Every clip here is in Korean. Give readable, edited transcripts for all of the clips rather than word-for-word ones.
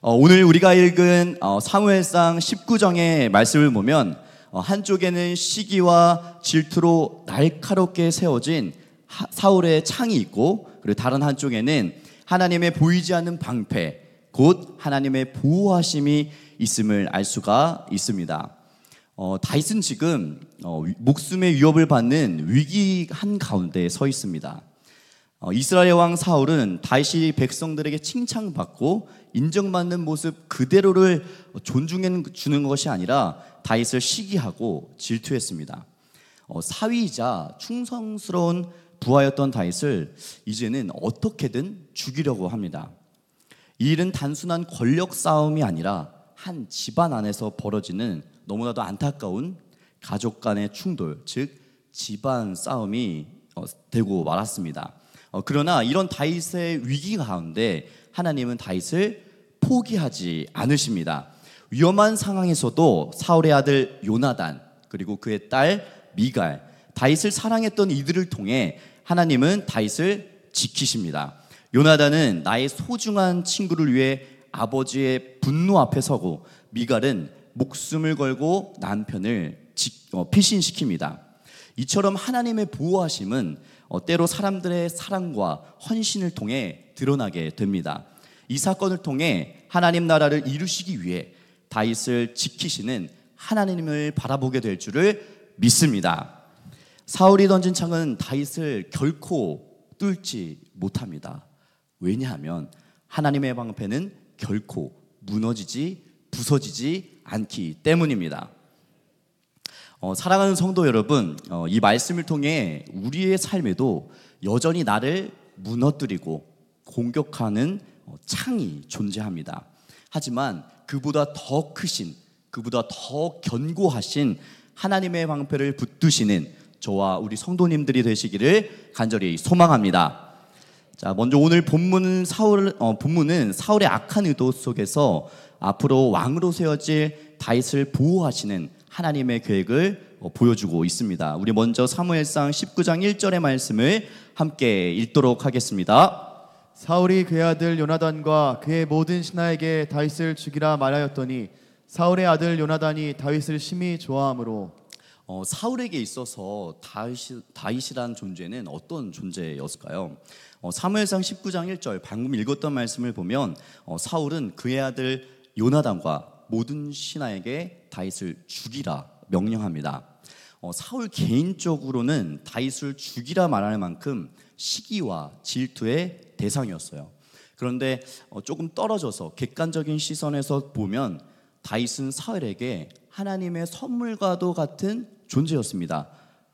오늘 우리가 읽은 사무엘상 19장의 말씀을 보면 한쪽에는 시기와 질투로 날카롭게 세워진 사울의 창이 있고, 그리고 다른 한쪽에는 하나님의 보이지 않는 방패, 곧 하나님의 보호하심이 있음을 알 수가 있습니다. 다윗은 지금 목숨의 위협을 받는 위기 한가운데 서 있습니다. 이스라엘 왕 사울은 다윗이 백성들에게 칭찬받고 인정받는 모습 그대로를 존중해 주는 것이 아니라 다윗을 시기하고 질투했습니다. 사위이자 충성스러운 부하였던 다윗을 이제는 어떻게든 죽이려고 합니다. 이 일은 단순한 권력 싸움이 아니라 한 집안 안에서 벌어지는 너무나도 안타까운 가족 간의 충돌, 즉 집안 싸움이 되고 말았습니다. 그러나 이런 다윗의 위기 가운데 하나님은 다윗을 포기하지 않으십니다. 위험한 상황에서도 사울의 아들 요나단, 그리고 그의 딸 미갈, 다윗을 사랑했던 이들을 통해 하나님은 다윗을 지키십니다. 요나단은 나의 소중한 친구를 위해 아버지의 분노 앞에 서고, 미갈은 목숨을 걸고 남편을 피신시킵니다. 이처럼 하나님의 보호하심은 때로 사람들의 사랑과 헌신을 통해 드러나게 됩니다. 이 사건을 통해 하나님 나라를 이루시기 위해 다윗을 지키시는 하나님을 바라보게 될 줄을 믿습니다. 사울이 던진 창은 다윗을 결코 뚫지 못합니다. 왜냐하면 하나님의 방패는 결코 무너지지 부서지지 않기 때문입니다. 사랑하는 성도 여러분, 이 말씀을 통해 우리의 삶에도 여전히 나를 무너뜨리고 공격하는 창이 존재합니다. 하지만 그보다 더 크신, 그보다 더 견고하신 하나님의 방패를 붙드시는 저와 우리 성도님들이 되시기를 간절히 소망합니다. 자, 먼저 오늘 본문은 사울의 악한 의도 속에서 앞으로 왕으로 세워질 다윗을 보호하시는 하나님의 계획을 보여주고 있습니다. 우리 먼저 사무엘상 19장 1절의 말씀을 함께 읽도록 하겠습니다. 사울이 그의 아들 요나단과 그의 모든 신하에게 다윗을 죽이라 말하였더니 사울의 아들 요나단이 다윗을 심히 좋아하므로. 사울에게 있어서 다윗이란 존재는 어떤 존재였을까요? 사무엘상 19장 1절 방금 읽었던 말씀을 보면 사울은 그의 아들 요나단과 모든 신하에게 다윗을 죽이라 명령합니다. 사울 개인적으로는 다윗을 죽이라 말할 만큼 시기와 질투의 대상이었어요. 그런데 조금 떨어져서 객관적인 시선에서 보면 다윗은 사울에게 하나님의 선물과도 같은 존재였습니다.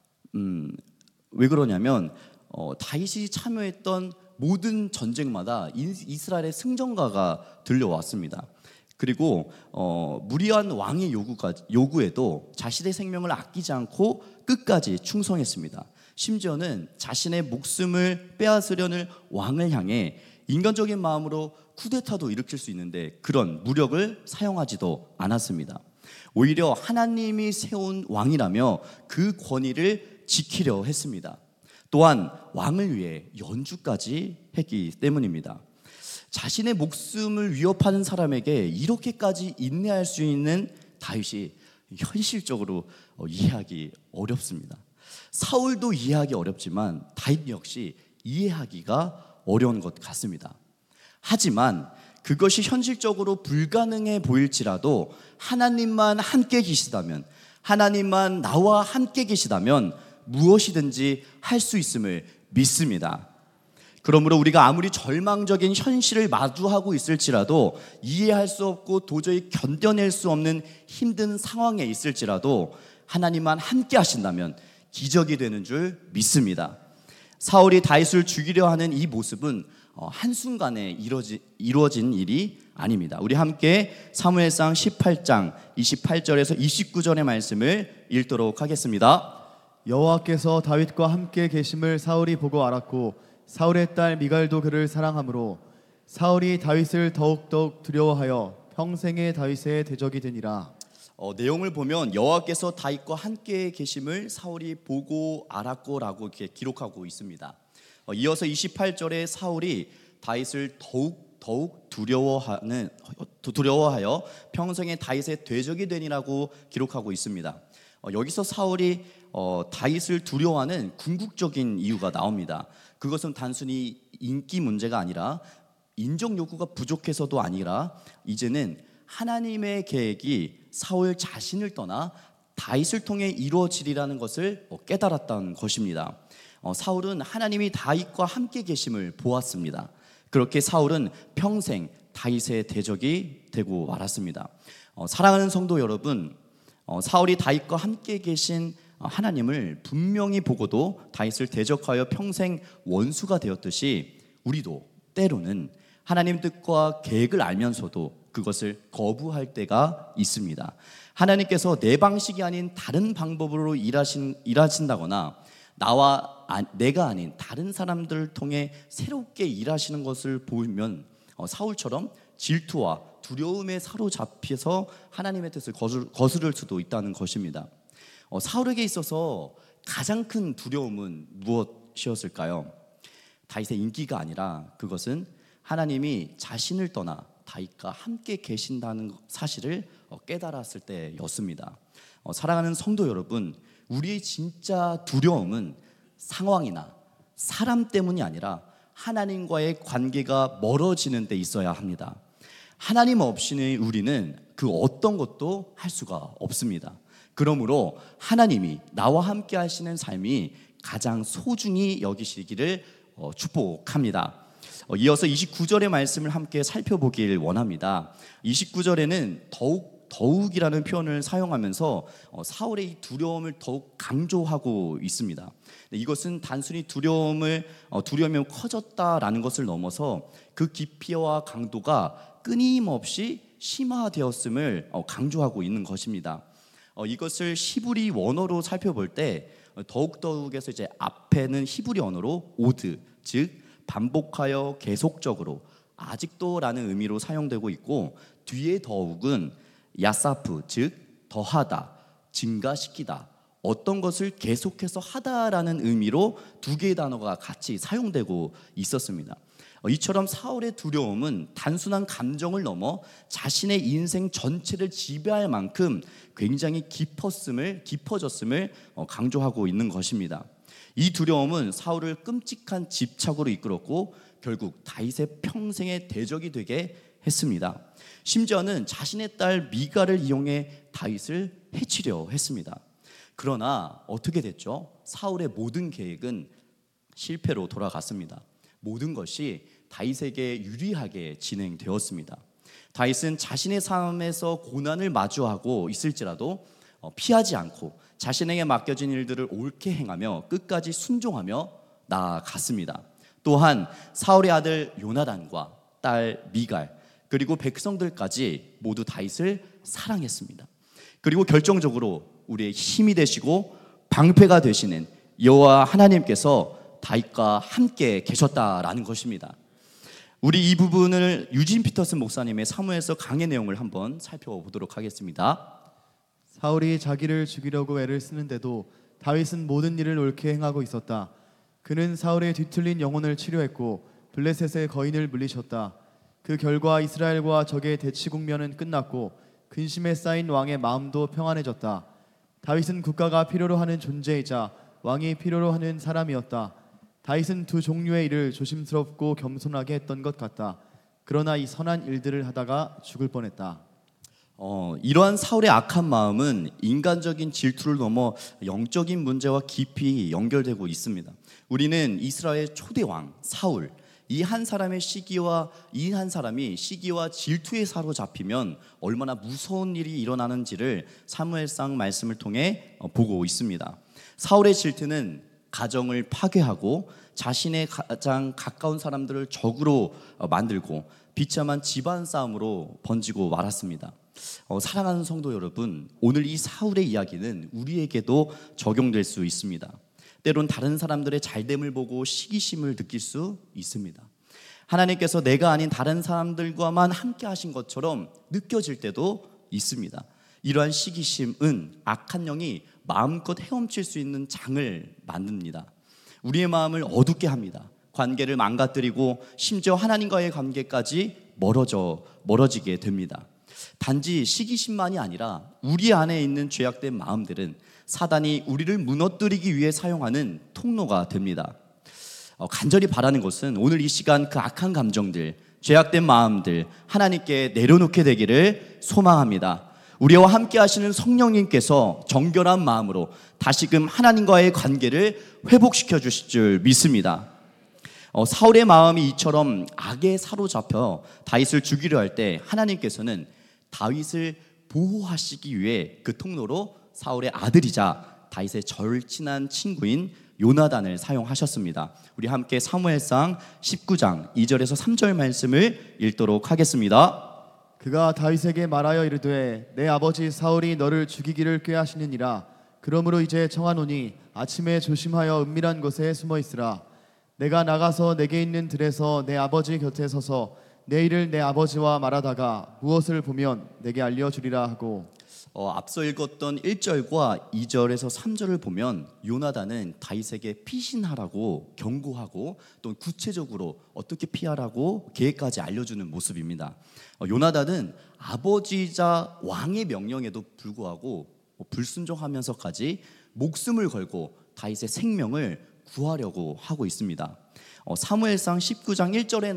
왜 그러냐면 다윗이 참여했던 모든 전쟁마다 이스라엘의 승전가가 들려왔습니다. 그리고 무리한 왕의 요구에도 자신의 생명을 아끼지 않고 끝까지 충성했습니다. 심지어는 자신의 목숨을 빼앗으려는 왕을 향해 인간적인 마음으로 쿠데타도 일으킬 수 있는데 그런 무력을 사용하지도 않았습니다. 오히려 하나님이 세운 왕이라며 그 권위를 지키려 했습니다. 또한 왕을 위해 연주까지 했기 때문입니다. 자신의 목숨을 위협하는 사람에게 이렇게까지 인내할 수 있는 다윗이 현실적으로 이해하기 어렵습니다. 사울도 이해하기 어렵지만 다윗 역시 이해하기가 어려운 것 같습니다. 하지만 그것이 현실적으로 불가능해 보일지라도 하나님만 함께 계시다면, 하나님만 나와 함께 계시다면 무엇이든지 할 수 있음을 믿습니다. 그러므로 우리가 아무리 절망적인 현실을 마주하고 있을지라도, 이해할 수 없고 도저히 견뎌낼 수 없는 힘든 상황에 있을지라도 하나님만 함께 하신다면 기적이 되는 줄 믿습니다. 사울이 다윗을 죽이려 하는 이 모습은 한순간에 이루어진 일이 아닙니다. 우리 함께 사무엘상 18장 28절에서 29절의 말씀을 읽도록 하겠습니다. 여호와께서 다윗과 함께 계심을 사울이 보고 알았고 사울의 딸 미갈도 그를 사랑하므로 사울이 다윗을 더욱더욱 두려워하여 평생의 다윗의 대적이 되니라. 내용을 보면 여호와께서 다윗과 함께 계심을 사울이 보고 알았고라고 이렇게 기록하고 있습니다. 이어서 28절에 사울이 다윗을 더욱 두려워하는 두려워하여 평생에 다윗의 대적이 되니라고 기록하고 있습니다. 여기서 사울이 다윗을 두려워하는 궁극적인 이유가 나옵니다. 그것은 단순히 인기 문제가 아니라 인정 욕구가 부족해서도 아니라 이제는 하나님의 계획이 사울 자신을 떠나 다윗을 통해 이루어지리라는 것을 깨달았던 것입니다. 사울은 하나님이 다윗과 함께 계심을 보았습니다. 그렇게 사울은 평생 다윗의 대적이 되고 말았습니다. 사랑하는 성도 여러분, 사울이 다윗과 함께 계신 하나님을 분명히 보고도 다윗을 대적하여 평생 원수가 되었듯이 우리도 때로는 하나님 뜻과 계획을 알면서도 그것을 거부할 때가 있습니다. 하나님께서 내 방식이 아닌 다른 방법으로 일하신다거나 내가 아닌 다른 사람들을 통해 새롭게 일하시는 것을 보면 사울처럼 질투와 두려움에 사로잡혀서 하나님의 뜻을 거스를 수도 있다는 것입니다. 사울에게 있어서 가장 큰 두려움은 무엇이었을까요? 다윗의 인기가 아니라 그것은 하나님이 자신을 떠나 다윗과 함께 계신다는 사실을 깨달았을 때였습니다. 사랑하는 성도 여러분, 우리의 진짜 두려움은 상황이나 사람 때문이 아니라 하나님과의 관계가 멀어지는 데 있어야 합니다. 하나님 없이는 우리는 그 어떤 것도 할 수가 없습니다. 그러므로 하나님이 나와 함께 하시는 삶이 가장 소중히 여기시기를 축복합니다. 이어서 29절의 말씀을 함께 살펴보길 원합니다. 29절에는 더욱이라는 표현을 사용하면서 사울의 이 두려움을 더욱 강조하고 있습니다. 이것은 단순히 두려움이 커졌다라는 것을 넘어서 그 깊이와 강도가 끊임없이 심화되었음을 강조하고 있는 것입니다. 이것을 히브리 원어로 살펴볼 때 더욱에서 이제 앞에는 히브리 언어로 오드, 즉 반복하여 계속적으로 아직도라는 의미로 사용되고 있고, 뒤에 더욱은 야사프, 즉 더하다, 증가시키다, 어떤 것을 계속해서 하다라는 의미로 두 개의 단어가 같이 사용되고 있었습니다. 이처럼 사울의 두려움은 단순한 감정을 넘어 자신의 인생 전체를 지배할 만큼 굉장히 깊어졌음을 강조하고 있는 것입니다. 이 두려움은 사울을 끔찍한 집착으로 이끌었고 결국 다윗의 평생의 대적이 되게 했습니다. 심지어는 자신의 딸 미갈을 이용해 다윗을 해치려 했습니다. 그러나 어떻게 됐죠? 사울의 모든 계획은 실패로 돌아갔습니다. 모든 것이 다윗에게 유리하게 진행되었습니다. 다윗은 자신의 삶에서 고난을 마주하고 있을지라도 피하지 않고 자신에게 맡겨진 일들을 옳게 행하며 끝까지 순종하며 나아갔습니다. 또한 사울의 아들 요나단과 딸 미갈 그리고 백성들까지 모두 다윗을 사랑했습니다. 그리고 결정적으로 우리의 힘이 되시고 방패가 되시는 여호와 하나님께서 다윗과 함께 계셨다라는 것입니다. 우리 이 부분을 유진 피터슨 목사님의 사무엘서 강의 내용을 한번 살펴보도록 하겠습니다. 사울이 자기를 죽이려고 애를 쓰는데도 다윗은 모든 일을 옳게 행하고 있었다. 그는 사울의 뒤틀린 영혼을 치료했고 블레셋의 거인을 물리쳤다. 그 결과 이스라엘과 적의 대치 국면은 끝났고 근심에 쌓인 왕의 마음도 평안해졌다. 다윗은 국가가 필요로 하는 존재이자 왕이 필요로 하는 사람이었다. 다윗은 두 종류의 일을 조심스럽고 겸손하게 했던 것 같다. 그러나 이 선한 일들을 하다가 죽을 뻔했다. 이러한 사울의 악한 마음은 인간적인 질투를 넘어 영적인 문제와 깊이 연결되고 있습니다. 우리는 이스라엘 초대 왕 사울, 이 한 사람이 시기와 질투에 사로잡히면 얼마나 무서운 일이 일어나는지를 사무엘상 말씀을 통해 보고 있습니다. 사울의 질투는 가정을 파괴하고 자신의 가장 가까운 사람들을 적으로 만들고 비참한 집안 싸움으로 번지고 말았습니다. 사랑하는 성도 여러분, 오늘 이 사울의 이야기는 우리에게도 적용될 수 있습니다. 때론 다른 사람들의 잘됨을 보고 시기심을 느낄 수 있습니다. 하나님께서 내가 아닌 다른 사람들과만 함께 하신 것처럼 느껴질 때도 있습니다. 이러한 시기심은 악한 영이 마음껏 헤엄칠 수 있는 장을 만듭니다. 우리의 마음을 어둡게 합니다. 관계를 망가뜨리고 심지어 하나님과의 관계까지 멀어지게 됩니다. 단지 시기심만이 아니라 우리 안에 있는 죄악된 마음들은 사단이 우리를 무너뜨리기 위해 사용하는 통로가 됩니다. 간절히 바라는 것은 오늘 이 시간 그 악한 감정들, 죄악된 마음들 하나님께 내려놓게 되기를 소망합니다. 우리와 함께 하시는 성령님께서 정결한 마음으로 다시금 하나님과의 관계를 회복시켜 주실 줄 믿습니다. 사울의 마음이 이처럼 악에 사로잡혀 다윗을 죽이려 할 때 하나님께서는 다윗을 보호하시기 위해 그 통로로 사울의 아들이자 다윗의 절친한 친구인 요나단을 사용하셨습니다. 우리 함께 사무엘상 19장 2절에서 3절 말씀을 읽도록 하겠습니다. 그가 다윗에게 말하여 이르되 내 아버지 사울이 너를 죽이기를 꾀하시느니라. 그러므로 이제 청하노니 아침에 조심하여 은밀한 곳에 숨어 있으라. 내가 나가서 내게 있는 들에서 내 아버지 곁에 서서 내 일을 내 아버지와 말하다가 무엇을 보면 내게 알려주리라 하고. 앞서 읽었던 1절과 2절에서 3절을 보면 요나단은 다윗에게 피신하라고 경고하고 또 구체적으로 어떻게 피하라고 계획까지 알려주는 모습입니다. 요나단은 아버지이자 왕의 명령에도 불구하고 불순종하면서까지 목숨을 걸고 다윗의 생명을 구하려고 하고 있습니다. 사무엘상 19장 1절에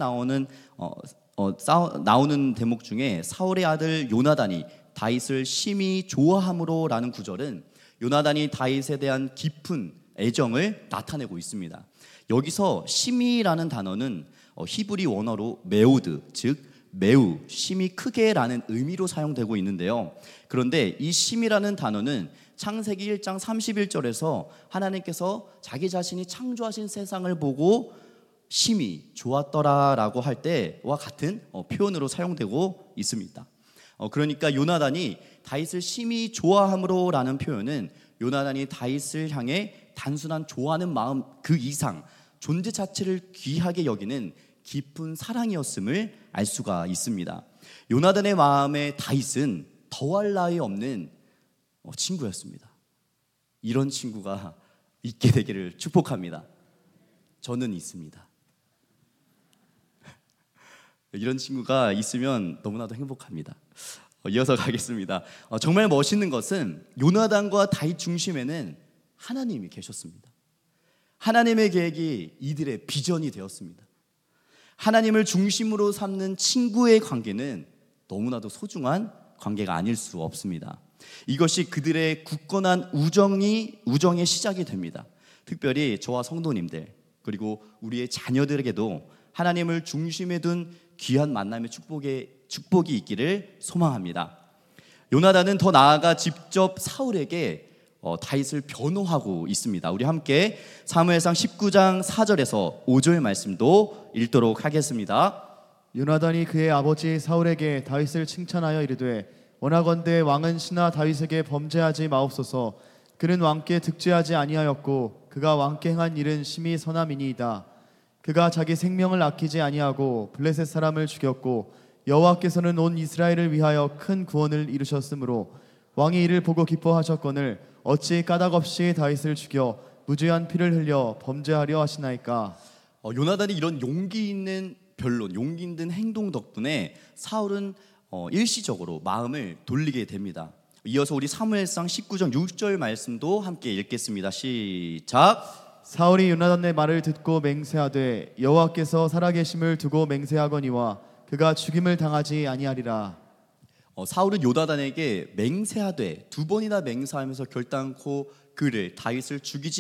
나오는 대목 중에 사울의 아들 요나단이 다윗을 심히 좋아함으로 라는 구절은 요나단이 다윗에 대한 깊은 애정을 나타내고 있습니다. 여기서 심히라는 단어는 히브리 원어로 메오드, 즉 매우, 심히 크게 라는 의미로 사용되고 있는데요. 그런데 이 심히라는 단어는 창세기 1장 31절에서 하나님께서 자기 자신이 창조하신 세상을 보고 심히 좋았더라라고 할 때와 같은 표현으로 사용되고 있습니다. 그러니까 요나단이 다윗을 심히 좋아함으로 라는 표현은 요나단이 다윗을 향해 단순한 좋아하는 마음 그 이상 존재 자체를 귀하게 여기는 깊은 사랑이었음을 알 수가 있습니다. 요나단의 마음에 다윗은 더할 나위 없는 친구였습니다. 이런 친구가 있게 되기를 축복합니다. 저는 있습니다. 이런 친구가 있으면 너무나도 행복합니다. 이어서 가겠습니다. 정말 멋있는 것은 요나단과 다윗 중심에는 하나님이 계셨습니다. 하나님의 계획이 이들의 비전이 되었습니다. 하나님을 중심으로 삼는 친구의 관계는 너무나도 소중한 관계가 아닐 수 없습니다. 이것이 그들의 굳건한 우정의 시작이 됩니다. 특별히 저와 성도님들 그리고 우리의 자녀들에게도 하나님을 중심에 둔 귀한 만남의 축복이 있기를 소망합니다. 요나단은 더 나아가 직접 사울에게 다윗을 변호하고 있습니다. 우리 함께 사무엘상 19장 4절에서 5절 말씀도 읽도록 하겠습니다. 요나단이 그의 아버지 사울에게 다윗을 칭찬하여 이르되 원하건대 왕은 신하 다윗에게 범죄하지 마옵소서. 그는 왕께 득죄하지 아니하였고 그가 왕께 행한 일은 심히 선함이니이다. 그가 자기 생명을 아끼지 아니하고 블레셋 사람을 죽였고 여호와께서는 온 이스라엘을 위하여 큰 구원을 이루셨으므로 왕이 이를 보고 기뻐하셨거늘 어찌 까닭없이 다윗을 죽여 무죄한 피를 흘려 범죄하려 하시나이까. 요나단이 이런 용기 있는 변론, 용기 있는 행동 덕분에 사울은 일시적으로 마음을 돌리게 됩니다. 이어서 우리 사무엘상 19장 6절 말씀도 함께 읽겠습니다. 시작. 사울이 요나단의 말을 듣고 맹세하되 여호와께서 살아계심을 두고 맹세하거니와 그가 죽임을 당하지 아니하리라. 사울은 요나단에게 맹세하되 두 번이나 맹세하면서 결단코 그를 다윗을 죽이지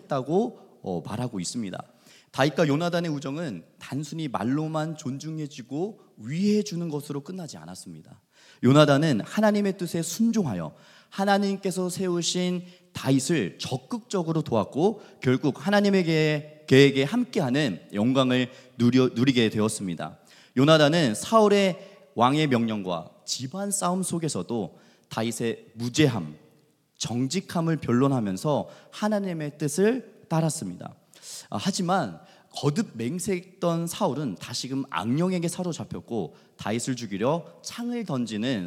않겠다고 말하고 있습니다. 다윗과 요나단의 우정은 단순히 말로만 존중해주고 위해주는 것으로 끝나지 않았습니다. 요나단은 하나님의 뜻에 순종하여 하나님께서 세우신 다윗을 적극적으로 도왔고 결국 하나님의 계획에 함께하는 영광을 누리게 되었습니다. 요나단은 사울의 왕의 명령과 집안 싸움 속에서도 다윗의 무죄함, 정직함을 변론하면서 하나님의 뜻을 따랐습니다. 하지만 거듭 맹세했던 사울은 다시금 악령에게 사로잡혔고 다윗을 죽이려 창을 던지는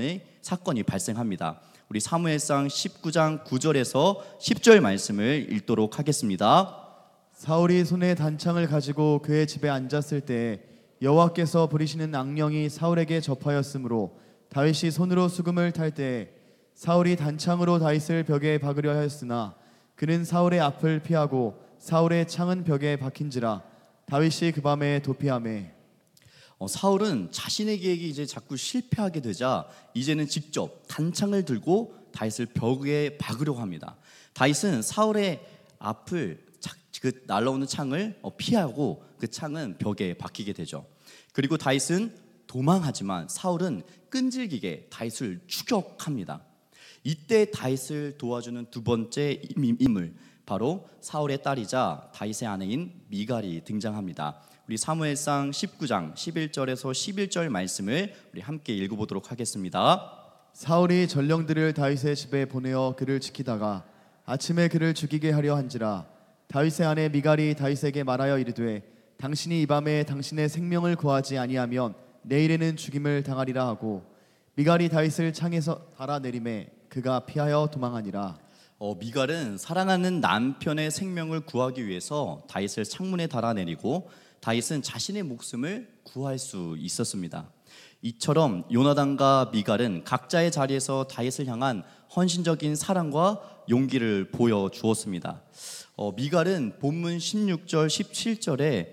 사건이 발생합니다. 우리 사무엘상 19장 9절에서 10절 말씀을 읽도록 하겠습니다. 사울이 손에 단창을 가지고 그의 집에 앉았을 때 여호와께서 부리시는 악령이 사울에게 접하였으므로 다윗이 손으로 수금을 탈 때에 사울이 단창으로 다윗을 벽에 박으려 하였으나 그는 사울의 앞을 피하고 사울의 창은 벽에 박힌지라 다윗이 그 밤에 도피하매. 사울은 자신의 계획이 이제 자꾸 실패하게 되자 이제는 직접 단창을 들고 다윗을 벽에 박으려고 합니다. 다윗은 사울의 앞을 그 날아오는 창을 피하고 그 창은 벽에 박히게 되죠. 그리고 다윗은 도망하지만 사울은 끈질기게 다윗을 추격합니다. 이때 다윗을 도와주는 두 번째 인물, 바로 사울의 딸이자 다윗의 아내인 미갈이 등장합니다. 우리 사무엘상 19장 11절에서 11절 말씀을 우리 함께 읽어보도록 하겠습니다. 사울이 전령들을 다윗의 집에 보내어 그를 지키다가 아침에 그를 죽이게 하려 한지라 다윗의 아내 미갈이 다윗에게 말하여 이르되 당신이 이 밤에 당신의 생명을 구하지 아니하면 내일에는 죽임을 당하리라 하고 미갈이 다윗을 창에서 달아내림에 그가 피하여 도망하니라. 미갈은 사랑하는 남편의 생명을 구하기 위해서 다윗을 창문에 달아내리고 다윗은 자신의 목숨을 구할 수 있었습니다. 이처럼 요나단과 미갈은 각자의 자리에서 다윗을 향한 헌신적인 사랑과 용기를 보여주었습니다. 미갈은 본문 16절 17절에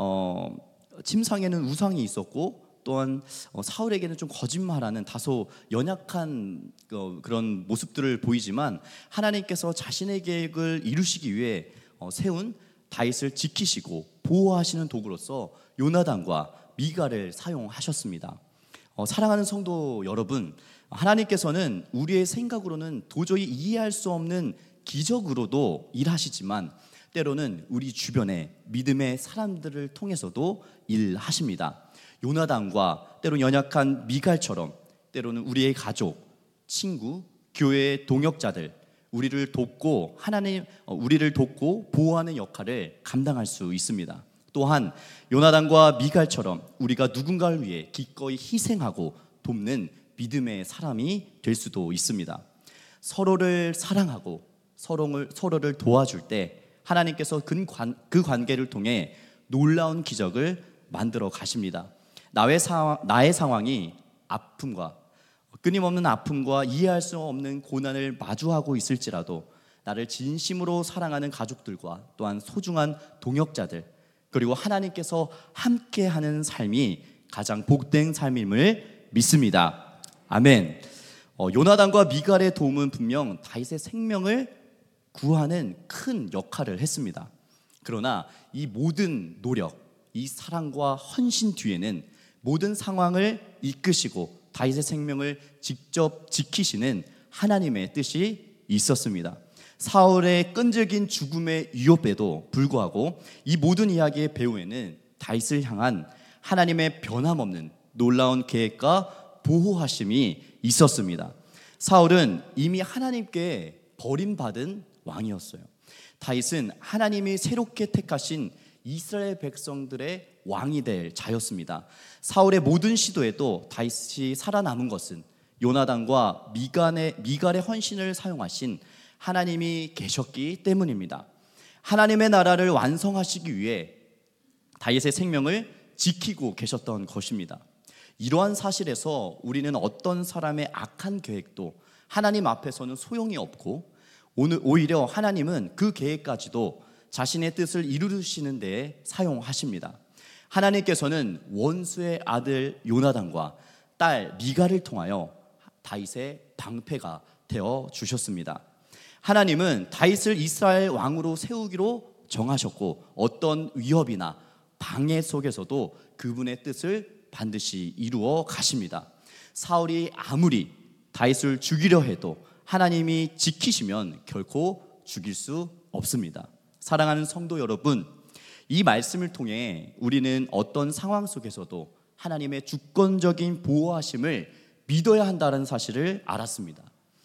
침상에는 우상이 있었고 또한 사울에게는 좀 거짓말하는 다소 연약한 그런 모습들을 보이지만 하나님께서 자신의 계획을 이루시기 위해 세운 다윗을 지키시고 보호하시는 도구로서 요나단과 미갈을 사용하셨습니다. 사랑하는 성도 여러분, 하나님께서는 우리의 생각으로는 도저히 이해할 수 없는 기적으로도 일하시지만 때로는 우리 주변의 믿음의 사람들을 통해서도 일하십니다. 요나단과 때로 연약한 미갈처럼 때로는 우리의 가족, 친구, 교회의 동역자들, 우리를 돕고 보호하는 역할을 감당할 수 있습니다. 또한 요나단과 미갈처럼 우리가 누군가를 위해 기꺼이 희생하고 돕는 믿음의 사람이 될 수도 있습니다. 서로를 사랑하고 서로를 도와줄 때 하나님께서 그 관계를 통해 놀라운 기적을 만들어 가십니다. 나의 상황이 끊임없는 아픔과 이해할 수 없는 고난을 마주하고 있을지라도 나를 진심으로 사랑하는 가족들과 또한 소중한 동역자들, 그리고 하나님께서 함께하는 삶이 가장 복된 삶임을 믿습니다. 아멘. 요나단과 미갈의 도움은 분명 다윗의 생명을 구하는 큰 역할을 했습니다. 그러나 이 모든 노력, 이 사랑과 헌신 뒤에는 모든 상황을 이끄시고 다윗의 생명을 직접 지키시는 하나님의 뜻이 있었습니다. 사울의 끈질긴 죽음의 위협에도 불구하고 이 모든 이야기의 배후에는 다윗을 향한 하나님의 변함없는 놀라운 계획과 보호하심이 있었습니다. 사울은 이미 하나님께 버림받은 왕이었어요. 다윗은 하나님이 새롭게 택하신 이스라엘 백성들의 왕이 될 자였습니다. 사울의 모든 시도에도 다윗이 살아남은 것은 요나단과 미갈의 헌신을 사용하신 하나님이 계셨기 때문입니다. 하나님의 나라를 완성하시기 위해 다윗의 생명을 지키고 계셨던 것입니다. 이러한 사실에서 우리는 어떤 사람의 악한 계획도 하나님 앞에서는 소용이 없고 오히려 하나님은 그 계획까지도 자신의 뜻을 이루시는 데 사용하십니다. 하나님께서는 원수의 아들 요나단과 딸 미갈을 통하여 다윗의 방패가 되어 주셨습니다. 하나님은 다윗을 이스라엘 왕으로 세우기로 정하셨고 어떤 위협이나 방해 속에서도 그분의 뜻을 반드시 이루어 가십니다. 사울이 아무리 다윗을 죽이려 해도 하나님이 지키시면 결코 죽일 수 없습니다. 사랑하는 성도 여러분, 이 말씀을 통해 우리는 어떤 상황 속에서도 하나님의 주권적인 보호하심을 믿어야 한다는 사실을 알았습니다.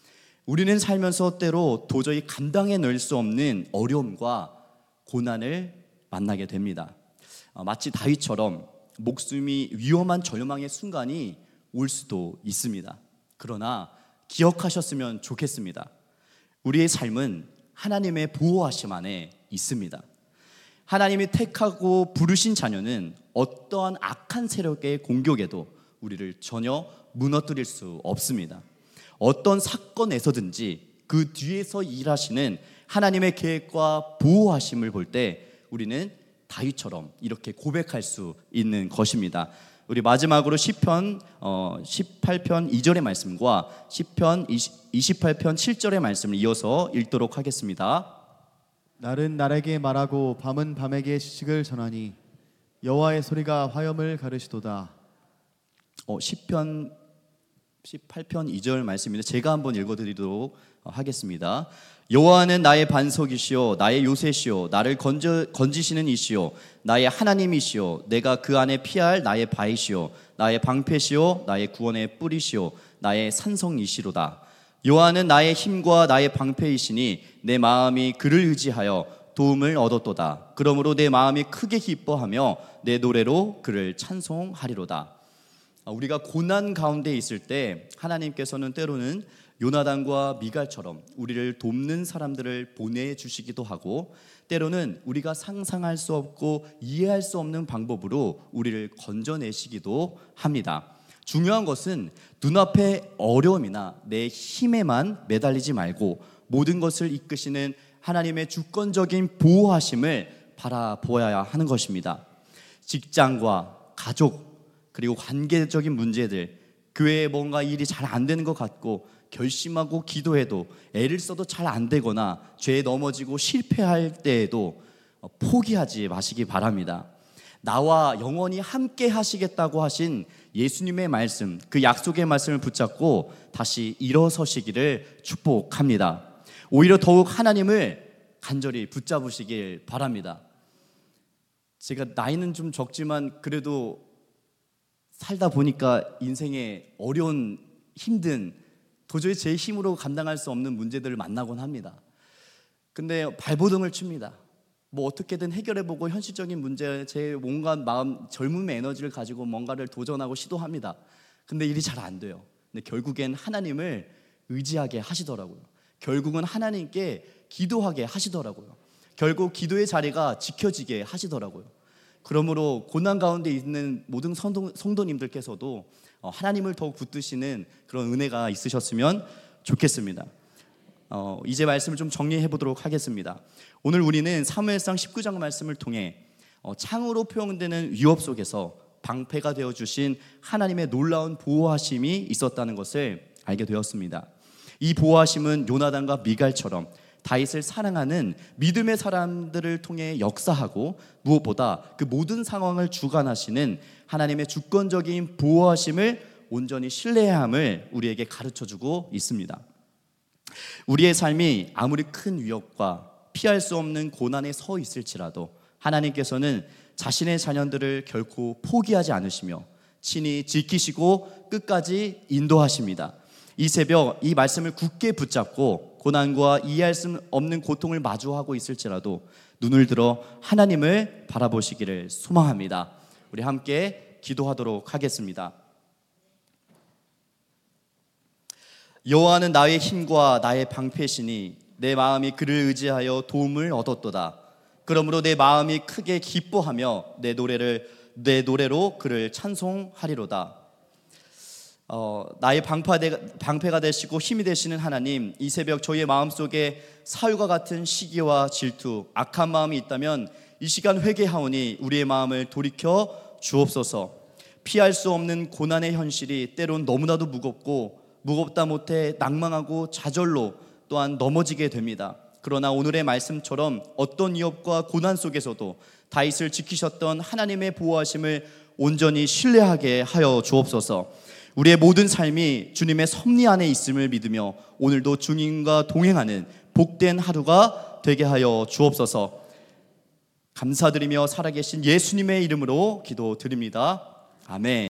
우리는 살면서 때로 도저히 감당해낼 수 없는 어려움과 고난을 만나게 됩니다. 마치 다윗처럼 목숨이 위험한 절망의 순간이 올 수도 있습니다. 그러나 기억하셨으면 좋겠습니다. 우리의 삶은 하나님의 보호하심 안에 있습니다. 하나님이 택하고 부르신 자녀는 어떠한 악한 세력의 공격에도 우리를 전혀 무너뜨릴 수 없습니다. 어떤 사건에서든지 그 뒤에서 일하시는 하나님의 계획과 보호하심을 볼 때 우리는 다윗처럼 이렇게 고백할 수 있는 것입니다. 우리 마지막으로 시편 18편 2절의 말씀과 시편 28편 7절의 말씀을 이어서 읽도록 하겠습니다. 날은 날에게 말하고 밤은 밤에게 지식을 전하니 여호와의 소리가 화염을 가르시도다. 시편 18편 2절 말씀입니다. 제가 한번 읽어드리도록 하겠습니다. 여호와는 나의 반석이시오 나의 요새시오 나를 건지시는 이시오 나의 하나님이시오 내가 그 안에 피할 나의 바위시오 나의 방패시오 나의 구원의 뿌리시오 나의 산성이시로다. 여호와는 나의 힘과 나의 방패이시니 내 마음이 그를 의지하여 도움을 얻었도다. 그러므로 내 마음이 크게 기뻐하며 내 노래로 그를 찬송하리로다. 우리가 고난 가운데 있을 때 하나님께서는 때로는 요나단과 미갈처럼 우리를 돕는 사람들을 보내주시기도 하고, 때로는 우리가 상상할 수 없고 이해할 수 없는 방법으로 우리를 건져내시기도 합니다. 중요한 것은 눈앞의 어려움이나 내 힘에만 매달리지 말고 모든 것을 이끄시는 하나님의 주권적인 보호하심을 바라보아야 하는 것입니다. 직장과 가족, 그리고 관계적인 문제들, 교회에 뭔가 일이 잘 안 되는 것 같고 결심하고 기도해도 애를 써도 잘 안 되거나 죄에 넘어지고 실패할 때에도 포기하지 마시기 바랍니다. 나와 영원히 함께 하시겠다고 하신 예수님의 말씀, 그 약속의 말씀을 붙잡고 다시 일어서시기를 축복합니다. 오히려 더욱 하나님을 간절히 붙잡으시길 바랍니다. 제가 나이는 좀 적지만 그래도 살다 보니까 인생에 어려운, 힘든, 도저히 제 힘으로 감당할 수 없는 문제들을 만나곤 합니다. 근데 발버둥을 칩니다. 뭐 어떻게든 해결해보고 현실적인 문제, 제 온갖 마음, 젊음의 에너지를 가지고 뭔가를 도전하고 시도합니다. 근데 일이 잘 안 돼요. 근데 결국엔 하나님을 의지하게 하시더라고요. 결국은 하나님께 기도하게 하시더라고요. 결국 기도의 자리가 지켜지게 하시더라고요. 그러므로 고난 가운데 있는 모든 성도님들께서도 하나님을 더욱 붙드시는 그런 은혜가 있으셨으면 좋겠습니다. 이제 말씀을 좀 정리해 보도록 하겠습니다. 오늘 우리는 사무엘상 19장 말씀을 통해 창으로 표현되는 위협 속에서 방패가 되어주신 하나님의 놀라운 보호하심이 있었다는 것을 알게 되었습니다. 이 보호하심은 요나단과 미갈처럼 다윗을 사랑하는 믿음의 사람들을 통해 역사하고, 무엇보다 그 모든 상황을 주관하시는 하나님의 주권적인 보호하심을 온전히 신뢰해야 함을 우리에게 가르쳐주고 있습니다. 우리의 삶이 아무리 큰 위협과 피할 수 없는 고난에 서 있을지라도 하나님께서는 자신의 자녀들을 결코 포기하지 않으시며 친히 지키시고 끝까지 인도하십니다. 이 새벽 이 말씀을 굳게 붙잡고 고난과 이해할 수 없는 고통을 마주하고 있을지라도 눈을 들어 하나님을 바라보시기를 소망합니다. 우리 함께 기도하도록 하겠습니다. 여호와는 나의 힘과 나의 방패시니 내 마음이 그를 의지하여 도움을 얻었도다. 그러므로 내 마음이 크게 기뻐하며 내 노래로 그를 찬송하리로다. 나의 방패가 되시고 힘이 되시는 하나님, 이 새벽 저희의 마음속에 사유가 같은 시기와 질투, 악한 마음이 있다면 이 시간 회개하오니 우리의 마음을 돌이켜 주옵소서. 피할 수 없는 고난의 현실이 때론 너무나도 무겁고 무겁다 못해 낭망하고 좌절로 또한 넘어지게 됩니다. 그러나 오늘의 말씀처럼 어떤 위협과 고난 속에서도 다윗을 지키셨던 하나님의 보호하심을 온전히 신뢰하게 하여 주옵소서. 우리의 모든 삶이 주님의 섭리 안에 있음을 믿으며 오늘도 주님과 동행하는 복된 하루가 되게 하여 주옵소서. 감사드리며 살아계신 예수님의 이름으로 기도드립니다. 아멘.